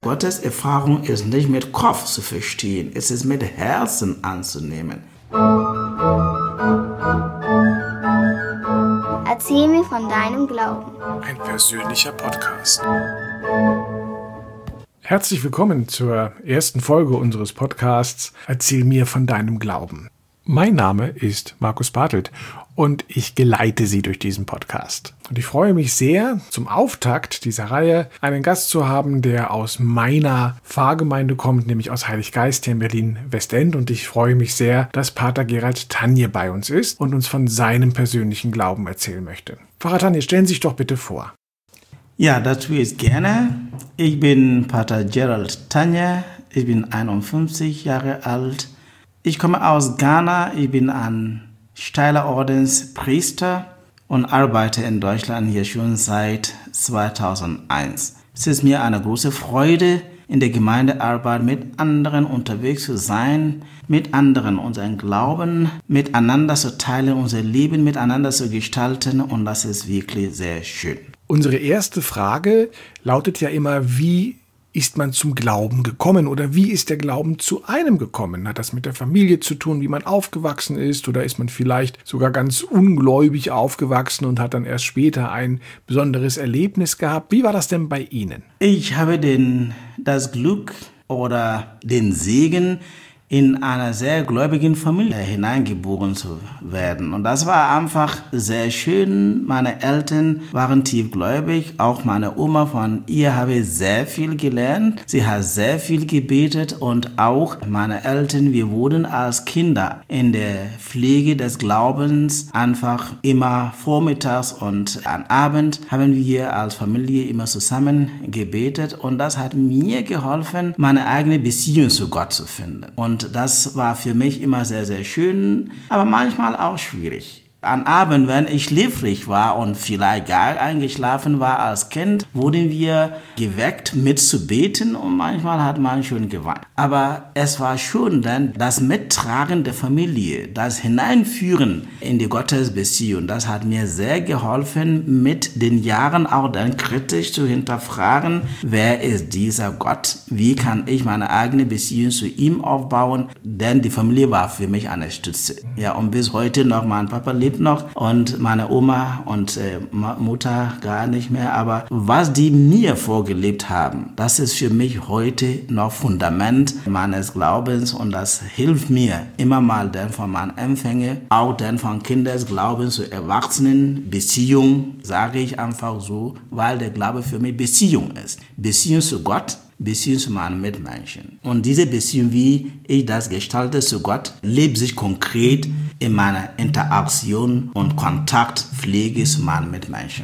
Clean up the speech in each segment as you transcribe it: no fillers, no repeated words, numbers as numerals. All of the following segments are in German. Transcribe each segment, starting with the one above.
Gottes Erfahrung ist nicht mit Kopf zu verstehen, es ist mit Herzen anzunehmen. Erzähl mir von deinem Glauben. Ein persönlicher Podcast. Herzlich willkommen zur ersten Folge unseres Podcasts Erzähl mir von deinem Glauben. Mein Name ist Markus Bartelt und ich geleite Sie durch diesen Podcast. Und ich freue mich sehr, zum Auftakt dieser Reihe einen Gast zu haben, der aus meiner Pfarrgemeinde kommt, nämlich aus Heiliggeist hier in Berlin-Westend. Und ich freue mich sehr, dass Pater Gerald Tanje bei uns ist und uns von seinem persönlichen Glauben erzählen möchte. Pfarrer Tanje, stellen Sie sich doch bitte vor. Ja, das tue ich gerne. Ich bin Pater Gerald Tanje, ich bin 51 Jahre alt. Ich komme aus Ghana, ich bin ein steiler Ordenspriester und arbeite in Deutschland hier schon seit 2001. Es ist mir eine große Freude, in der Gemeindearbeit mit anderen unterwegs zu sein, mit anderen unseren Glauben miteinander zu teilen, unser Leben miteinander zu gestalten, und das ist wirklich sehr schön. Unsere erste Frage lautet ja immer, wie ist man zum Glauben gekommen oder wie ist der Glauben zu einem gekommen? Hat das mit der Familie zu tun, wie man aufgewachsen ist, oder ist man vielleicht sogar ganz ungläubig aufgewachsen und hat dann erst später ein besonderes Erlebnis gehabt? Wie war das denn bei Ihnen? Ich habe das Glück oder den Segen, in einer sehr gläubigen Familie hineingeboren zu werden. Und das war einfach sehr schön. Meine Eltern waren tiefgläubig. Auch meine Oma, von ihr habe ich sehr viel gelernt. Sie hat sehr viel gebetet, und auch meine Eltern, wir wurden als Kinder in der Pflege des Glaubens einfach immer vormittags und am Abend haben wir als Familie immer zusammen gebetet, und das hat mir geholfen, meine eigene Beziehung zu Gott zu finden. Und das war für mich immer sehr, sehr schön, aber manchmal auch schwierig. Am Abend, wenn ich schläfrig war und vielleicht gar eingeschlafen war als Kind, wurden wir geweckt mitzubeten, und manchmal hat man schon geweint. Aber es war schon dann das Mittragen der Familie, das Hineinführen in die Gottesbeziehung, das hat mir sehr geholfen, mit den Jahren auch dann kritisch zu hinterfragen, wer ist dieser Gott, wie kann ich meine eigene Beziehung zu ihm aufbauen, denn die Familie war für mich eine Stütze. Ja, und bis heute noch, mein Papa lebt noch und meine Oma und Mutter gar nicht mehr, aber was die mir vorgelebt haben, das ist für mich heute noch Fundament meines Glaubens, und das hilft mir immer mal dann von meinen Empfängen, auch dann von Kindesglauben zu Erwachsenenbeziehung, sage ich einfach so, weil der Glaube für mich Beziehung ist. Beziehung zu Gott, Beziehung zu meinen Mitmenschen. Und diese Beziehung, wie ich das gestalte zu Gott, lebt sich konkret in meiner Interaktion und Kontaktpflege zu meinen Mitmenschen.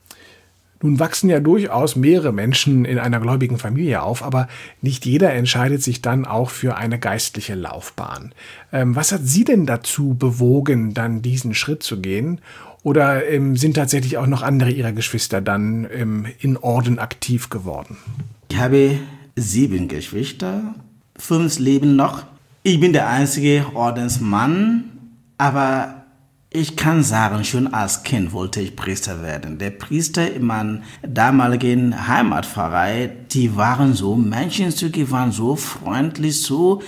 Nun wachsen ja durchaus mehrere Menschen in einer gläubigen Familie auf, aber nicht jeder entscheidet sich dann auch für eine geistliche Laufbahn. Was hat Sie denn dazu bewogen, dann diesen Schritt zu gehen? Oder sind tatsächlich auch noch andere Ihrer Geschwister dann in Orden aktiv geworden? Ich habe 7 Geschwister, 5 leben noch. Ich bin der einzige Ordensmann, aber ich kann sagen, schon als Kind wollte ich Priester werden. Der Priester in meiner damaligen Heimatpfarrei, die waren so menschenzügig, waren so freundlich, so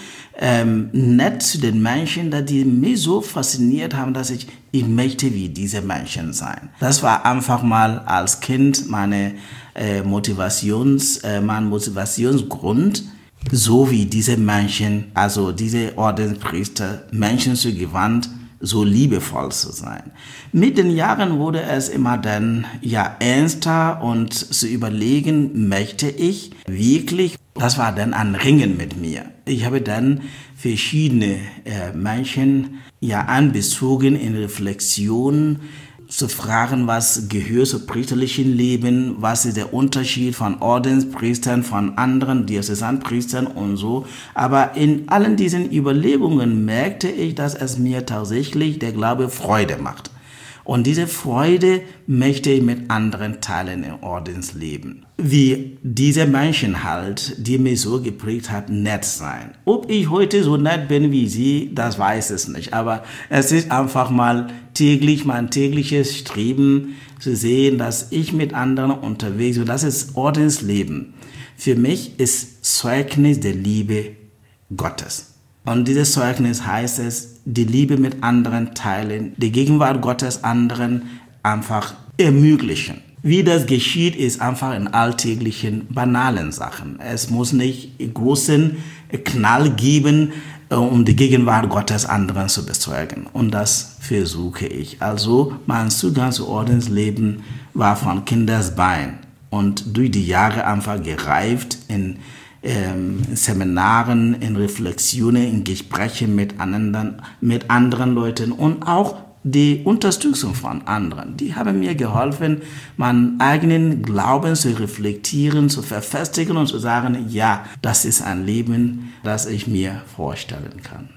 nett zu den Menschen, dass die mich so fasziniert haben, dass ich möchte wie diese Menschen sein. Das war einfach mal als Kind mein Motivationsgrund, so wie diese Menschen, also diese Ordenspriester, Menschen zu gewandt, so liebevoll zu sein. Mit den Jahren wurde es immer dann ernster, und zu überlegen, möchte ich wirklich, das war dann ein Ringen mit mir. Ich habe dann verschiedene Menschen anbezogen in Reflexion, zu fragen, was gehört zum priesterlichen Leben, was ist der Unterschied von Ordenspriestern, von anderen Diözesanpriestern und so. Aber in allen diesen Überlegungen merkte ich, dass es mir tatsächlich der Glaube Freude macht. Und diese Freude möchte ich mit anderen teilen im Ordensleben. Wie diese Menschen halt, die mich so geprägt hat, nett sein. Ob ich heute so nett bin wie sie, das weiß ich nicht. Aber es ist einfach mal täglich, mein tägliches Streben zu sehen, dass ich mit anderen unterwegs bin. Das ist Ordensleben. für mich ist Zeugnis der Liebe Gottes. Und dieses Zeugnis heißt es, die Liebe mit anderen teilen, die Gegenwart Gottes anderen einfach ermöglichen. Wie das geschieht, ist einfach in alltäglichen, banalen Sachen. Es muss nicht großen Knall geben, um die Gegenwart Gottes anderen zu bezeugen. Und das versuche ich. Also mein Zugang zu Ordensleben war von Kindesbein und durch die Jahre einfach gereift in Seminaren, in Reflexionen, in Gesprächen mit anderen Leuten und auch die Unterstützung von anderen. Die haben mir geholfen, meinen eigenen Glauben zu reflektieren, zu verfestigen und zu sagen, ja, das ist ein Leben, das ich mir vorstellen kann.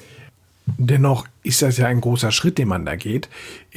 Dennoch ist das ja ein großer Schritt, den man da geht.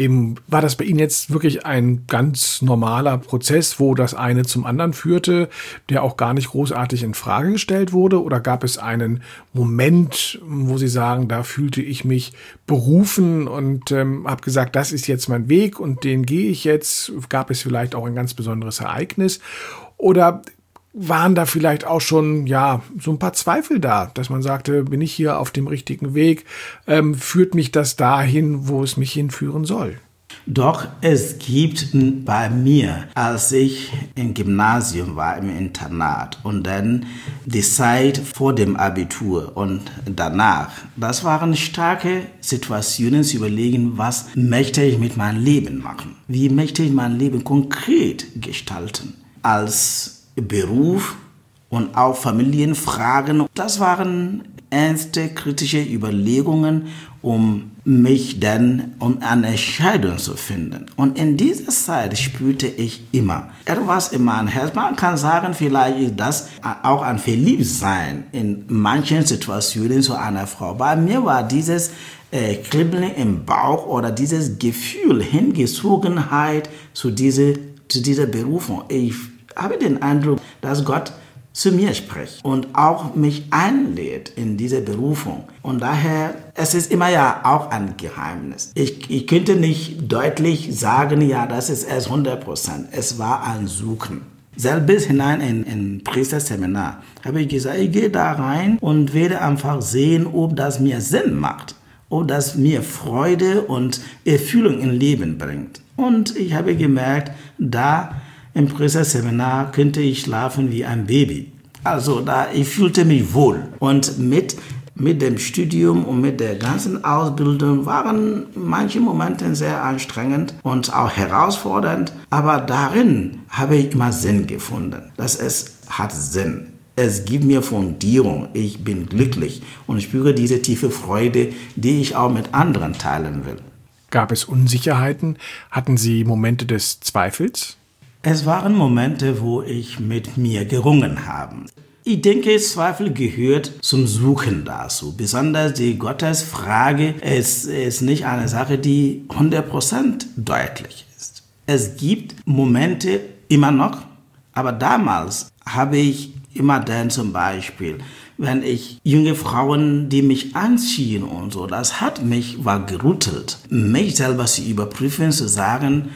War das bei Ihnen jetzt wirklich ein ganz normaler Prozess, wo das eine zum anderen führte, der auch gar nicht großartig in Frage gestellt wurde? Oder gab es einen Moment, wo Sie sagen, da fühlte ich mich berufen und habe gesagt, das ist jetzt mein Weg und den gehe ich jetzt? Gab es vielleicht auch ein ganz besonderes Ereignis? Oder waren da vielleicht auch schon, so ein paar Zweifel da, dass man sagte, bin ich hier auf dem richtigen Weg? Führt mich das dahin, wo es mich hinführen soll? Doch es gibt bei mir, als ich im Gymnasium war, im Internat und dann die Zeit vor dem Abitur und danach, das waren starke Situationen zu überlegen, was möchte ich mit meinem Leben machen? Wie möchte ich mein Leben konkret gestalten? Als Beruf und auch Familienfragen. Das waren ernste, kritische Überlegungen, um mich dann um eine Entscheidung zu finden. Und in dieser Zeit spürte ich immer etwas in meinem Herz. Man kann sagen, vielleicht ist das auch ein Verliebtsein in manchen Situationen zu einer Frau. Bei mir war dieses Kribbeln im Bauch oder dieses Gefühl, Hingezogenheit zu dieser Berufung. Ich habe den Eindruck, dass Gott zu mir spricht und auch mich einlädt in diese Berufung. Und daher, es ist immer ja auch ein Geheimnis. Ich könnte nicht deutlich sagen, ja, das ist es 100%. Es war ein Suchen. Selbst bis hinein in Priesterseminar habe ich gesagt, ich gehe da rein und werde einfach sehen, ob das mir Sinn macht, ob das mir Freude und Erfüllung im Leben bringt. Und ich habe gemerkt, da im Priesterseminar könnte ich schlafen wie ein Baby. Also ich fühlte mich wohl. Und mit dem Studium und mit der ganzen Ausbildung waren manche Momente sehr anstrengend und auch herausfordernd. Aber darin habe ich immer Sinn gefunden. Es hat Sinn. Es gibt mir Fundierung. Ich bin glücklich und spüre diese tiefe Freude, die ich auch mit anderen teilen will. Gab es Unsicherheiten? Hatten Sie Momente des Zweifels? Es waren Momente, wo ich mit mir gerungen habe. Ich denke, Zweifel gehört zum Suchen dazu. Besonders die Gottesfrage ist nicht eine Sache, die 100% deutlich ist. Es gibt Momente immer noch, aber damals habe ich immer dann zum Beispiel, wenn ich junge Frauen, die mich anziehen und so, das hat mich gerüttelt, mich selber zu überprüfen, zu sagen,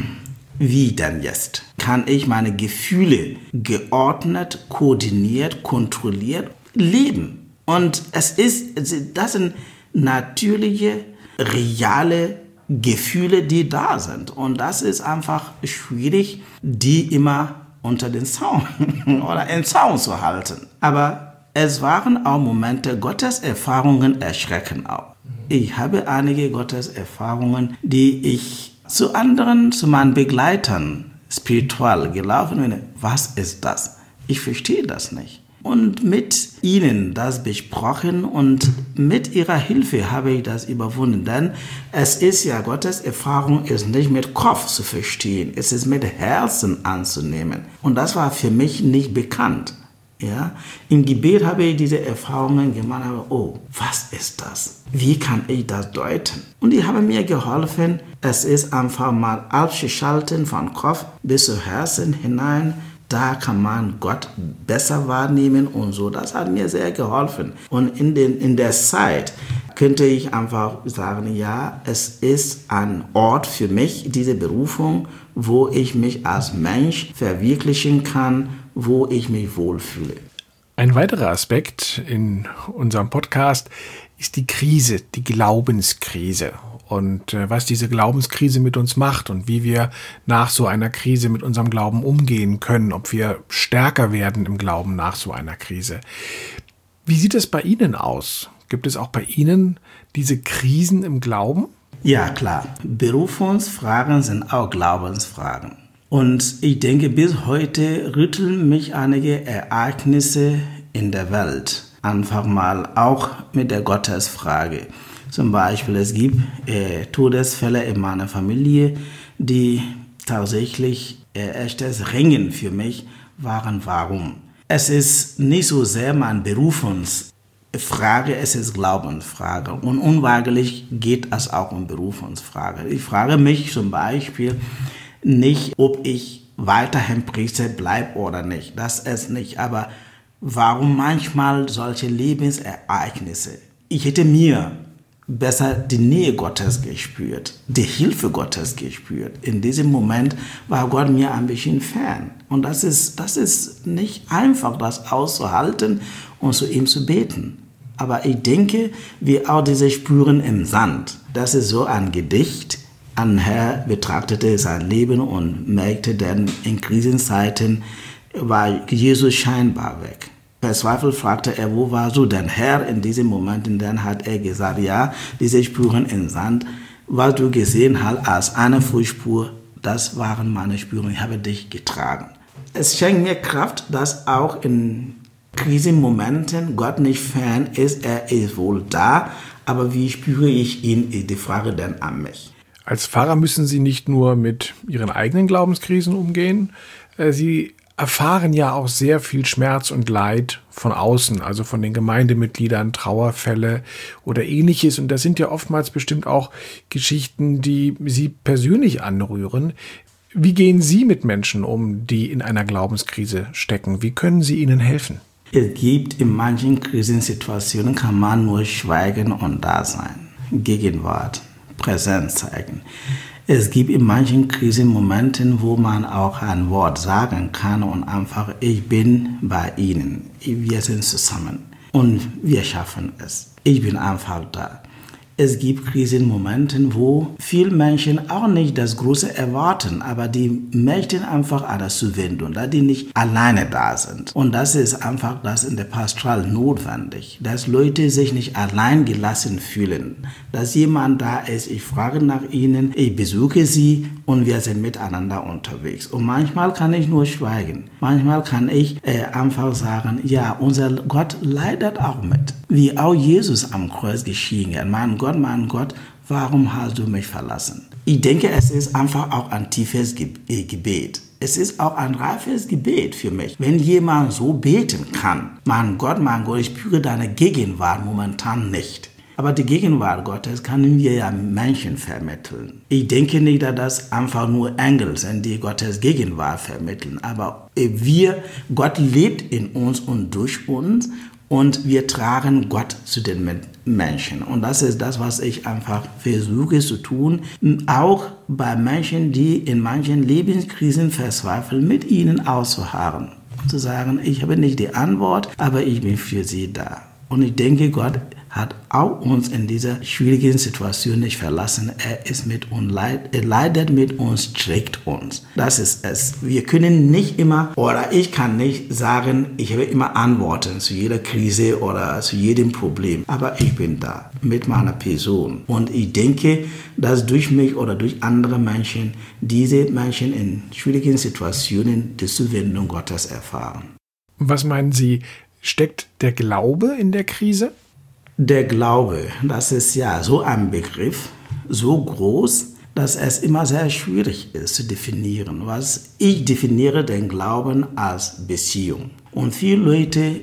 wie denn jetzt? Kann ich meine Gefühle geordnet, koordiniert, kontrolliert leben? Und das sind natürliche, reale Gefühle, die da sind. Und das ist einfach schwierig, die immer unter den Zaun oder im Zaun zu halten. Aber es waren auch Momente, Gotteserfahrungen erschrecken auch. Ich habe einige Gotteserfahrungen, die ich zu meinen Begleitern spirituell gelaufen bin. Was ist das? Ich verstehe das nicht. Und mit ihnen das besprochen und mit ihrer Hilfe habe ich das überwunden. Denn es ist ja, Gottes Erfahrung ist nicht mit Kopf zu verstehen, es ist mit Herzen anzunehmen. Und das war für mich nicht bekannt. Ja? Im Gebet habe ich diese Erfahrungen gemacht, aber was ist das? Wie kann ich das deuten? Und die haben mir geholfen, es ist einfach mal abzuschalten von Kopf bis zu Herzen hinein. Da kann man Gott besser wahrnehmen und so. Das hat mir sehr geholfen. Und in der Zeit könnte ich einfach sagen, ja, es ist ein Ort für mich, diese Berufung, wo ich mich als Mensch verwirklichen kann, wo ich mich wohlfühle. Ein weiterer Aspekt in unserem Podcast ist die Krise, die Glaubenskrise. Und was diese Glaubenskrise mit uns macht und wie wir nach so einer Krise mit unserem Glauben umgehen können, ob wir stärker werden im Glauben nach so einer Krise. Wie sieht es bei Ihnen aus? Gibt es auch bei Ihnen diese Krisen im Glauben? Ja, klar. Berufungsfragen sind auch Glaubensfragen. Und ich denke, bis heute rütteln mich einige Ereignisse in der Welt. Einfach mal auch mit der Gottesfrage. Zum Beispiel, es gibt Todesfälle in meiner Familie, die tatsächlich echtes Ringen für mich waren. Warum? Es ist nicht so sehr meine Berufungsfrage, es ist Glaubensfrage. Und unweigerlich geht es auch um Berufungsfrage. Ich frage mich zum Beispiel nicht, ob ich weiterhin Priester bleibe oder nicht. Das ist nicht. Aber warum manchmal solche Lebensereignisse? Ich hätte mir besser die Nähe Gottes gespürt, die Hilfe Gottes gespürt. In diesem Moment war Gott mir ein bisschen fern. Und das ist nicht einfach, das auszuhalten und zu ihm zu beten. Aber ich denke, wir auch diese Spuren im Sand. Das ist so ein Gedicht. Ein Herr betrachtete sein Leben und merkte, denn in Krisenzeiten war Jesus scheinbar weg. Verzweifelt fragte er, wo warst du denn, Herr, in diesem Moment? Und dann hat er gesagt, ja, diese Spuren im Sand, was du gesehen hast als eine Fußspur, das waren meine Spuren, ich habe dich getragen. Es schenkt mir Kraft, dass auch in Krisenmomenten Gott nicht fern ist, er ist wohl da, aber wie spüre ich ihn, ist die Frage dann an mich. Als Pfarrer müssen Sie nicht nur mit Ihren eigenen Glaubenskrisen umgehen, Sie erfahren ja auch sehr viel Schmerz und Leid von außen, also von den Gemeindemitgliedern, Trauerfälle oder Ähnliches. Und das sind ja oftmals bestimmt auch Geschichten, die Sie persönlich anrühren. Wie gehen Sie mit Menschen um, die in einer Glaubenskrise stecken? Wie können Sie ihnen helfen? Es gibt in manchen Krisensituationen, kann man nur schweigen und da sein. Gegenwart, Präsenz zeigen. Es gibt in manchen Krisenmomenten, wo man auch ein Wort sagen kann und einfach, ich bin bei Ihnen, wir sind zusammen und wir schaffen es. Ich bin einfach da. Es gibt Krisenmomente, wo viele Menschen auch nicht das Große erwarten, aber die möchten einfach alles zuwenden, da die nicht alleine da sind. Und das ist einfach das in der Pastoral notwendig, dass Leute sich nicht allein gelassen fühlen, dass jemand da ist, ich frage nach ihnen, ich besuche sie und wir sind miteinander unterwegs. Und manchmal kann ich nur schweigen, manchmal kann ich einfach sagen, ja, unser Gott leidet auch mit, wie auch Jesus am Kreuz geschehen hat. Mein Gott, warum hast du mich verlassen? Ich denke, es ist einfach auch ein tiefes Gebet. Es ist auch ein reifes Gebet für mich. Wenn jemand so beten kann, mein Gott, ich spüre deine Gegenwart momentan nicht. Aber die Gegenwart Gottes können wir ja Menschen vermitteln. Ich denke nicht, dass das einfach nur Engel sind, die Gottes Gegenwart vermitteln. Aber Gott lebt in uns und durch uns. Und wir tragen Gott zu den Menschen. Und das ist das, was ich einfach versuche zu tun. Auch bei Menschen, die in manchen Lebenskrisen verzweifeln, mit ihnen auszuharren. Zu sagen, ich habe nicht die Antwort, aber ich bin für sie da. Und ich denke, Gott hat auch uns in dieser schwierigen Situation nicht verlassen. Er ist mit uns, er leidet mit uns, trägt uns. Das ist es. Wir können nicht immer, oder ich kann nicht sagen, ich habe immer Antworten zu jeder Krise oder zu jedem Problem. Aber ich bin da mit meiner Person. Und ich denke, dass durch mich oder durch andere Menschen, diese Menschen in schwierigen Situationen die Zuwendung Gottes erfahren. Was meinen Sie, steckt der Glaube in der Krise? Der Glaube, das ist ja so ein Begriff, so groß, dass es immer sehr schwierig ist zu definieren. Ich definiere den Glauben als Beziehung. Und viele Leute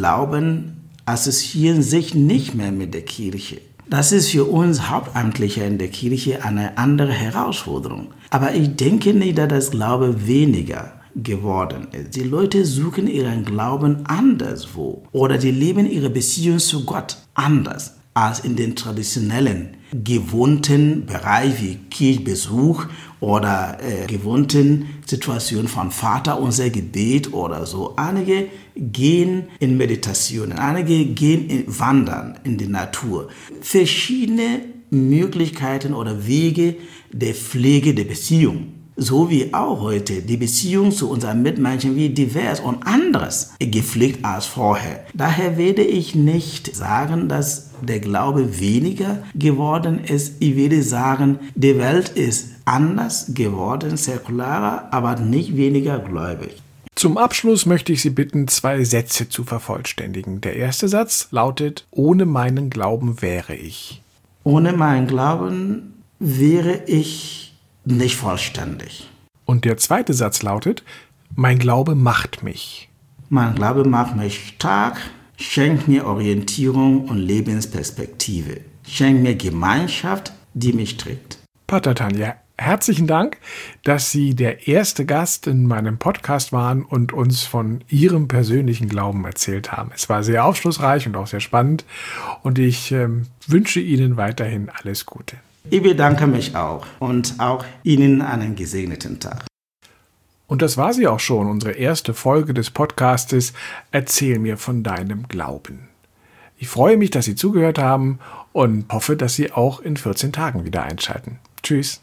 assoziieren sich nicht mehr mit der Kirche. Das ist für uns Hauptamtliche in der Kirche eine andere Herausforderung. Aber ich denke nicht, dass das Glaube weniger geworden ist. Die Leute suchen ihren Glauben anderswo oder die leben ihre Beziehung zu Gott anders. als in den traditionellen, gewohnten Bereich wie Kirchbesuch oder gewohnten Situationen von Vater unser Gebet oder so. Einige gehen in Meditationen, einige gehen wandern in die Natur. Verschiedene Möglichkeiten oder Wege der Pflege der Beziehung. So wie auch heute die Beziehung zu unseren Mitmenschen wie divers und anderes gepflegt als vorher. Daher werde ich nicht sagen, dass der Glaube weniger geworden ist. Ich würde sagen, die Welt ist anders geworden, säkularer, aber nicht weniger gläubig. Zum Abschluss möchte ich Sie bitten, 2 Sätze zu vervollständigen. Der erste Satz lautet: Ohne meinen Glauben wäre ich. Ohne meinen Glauben wäre ich nicht vollständig. Und der zweite Satz lautet: Mein Glaube macht mich. Mein Glaube macht mich stark, schenkt mir Orientierung und Lebensperspektive, schenkt mir Gemeinschaft, die mich trägt. Pater Tanja, herzlichen Dank, dass Sie der erste Gast in meinem Podcast waren und uns von Ihrem persönlichen Glauben erzählt haben. Es war sehr aufschlussreich und auch sehr spannend und ich wünsche Ihnen weiterhin alles Gute. Ich bedanke mich auch und auch Ihnen einen gesegneten Tag. Und das war sie auch schon, unsere erste Folge des Podcastes Erzähl mir von deinem Glauben. Ich freue mich, dass Sie zugehört haben und hoffe, dass Sie auch in 14 Tagen wieder einschalten. Tschüss.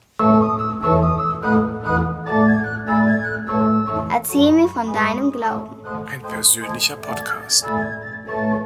Erzähl mir von deinem Glauben. Ein persönlicher Podcast.